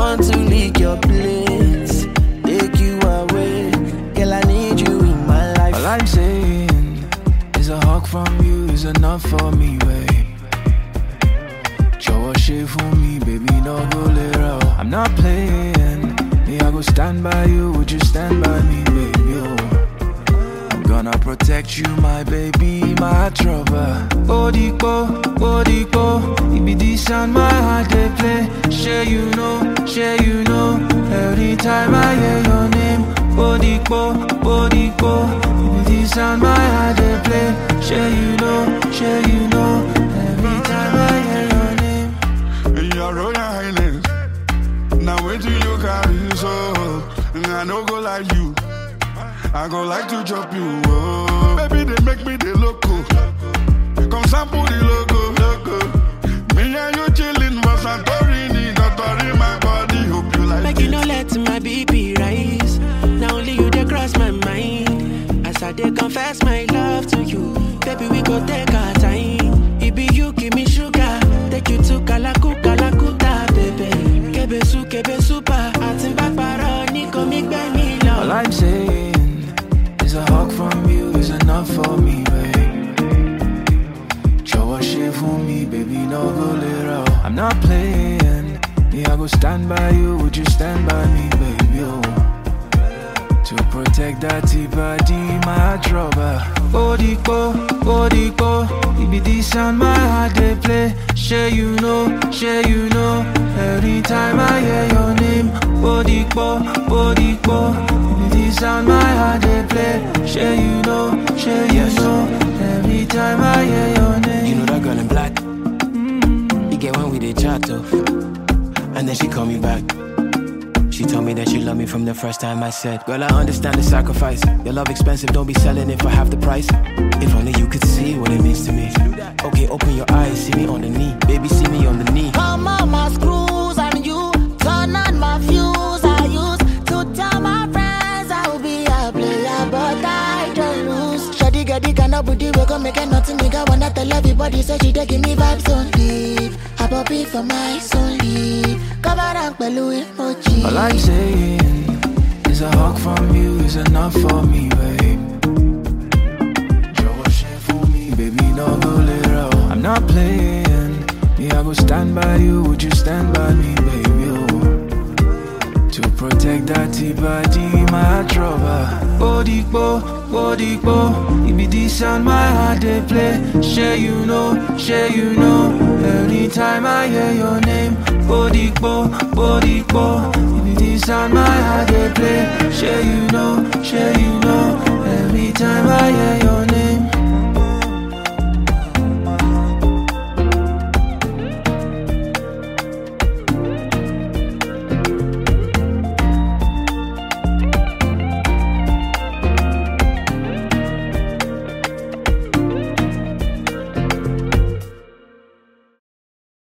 want to lick your place, take you away. Girl, I need you in my life. All I'm saying is a hug from you is enough for me, babe. Show a shit for me, baby, no go little. I'm not playing. Me, I go stand by you. Would you stand by me, baby? Oh. I'm gonna protect you, my baby, my trouble. Bodico, it be this on my heart they play. Share you know. Every time I hear your name, Bodico, it be this on my heart they play. Share you know. Every time I hear your name. Your Royal Highness, now wait till you carry so. I no go like you, I go like to chop you. Oh. Baby, they make me the loco. Come sample the logo. Me and you chillin' for Santorini, Dottori, my body. Hope you like Make you no let my BP rise. Now only you they cross my mind. As I they confess my love to you, baby, we go take our time. It be you give me sugar, take you to Kalakuta, baby. Kebe super, atin bakparo ni ko mi gbe mi love. All I'm saying is a hug from you is enough for me, babe. Show a shit for me, baby, no go little. I'm not playing. Me, I go stand by you. Would you stand by me, baby? Oh. To protect that body, my trouble. Bodico, it be this on my heart they play. Share you know. Every time I hear your name, Bodico, it be this on my heart they play. Share you know. Every time I hear your name. You know that girl in black. You get when we did chat though, and then she called me back. She told me that she loved me from the first time I said, girl, I understand the sacrifice. Your love expensive, don't be selling it for half the price. If only you could see what it means to me. Okay, open your eyes, see me on the knee. Baby, see me on the knee. Come on my screws and you turn on my fuse. I used to tell my friends I will be a player, but I don't lose. Shawty got the kind of booty we gon' make it nothing. Nigga wanna tell everybody, so she dey give me vibes only. I pop it for my only. Cover up below emoji. All I'm saying is a hug from you is enough for me, babe. Show a shit for me, baby, no go little. I'm not playing. Me, I go stand by you. Would you stand by me, baby? Oh. To protect that body, my trouble. Bodico, it be this on my heart they play. Share you know. Every time I hear your name, Bodico, it be this on my heart they play. Share you know. Every time I hear your name.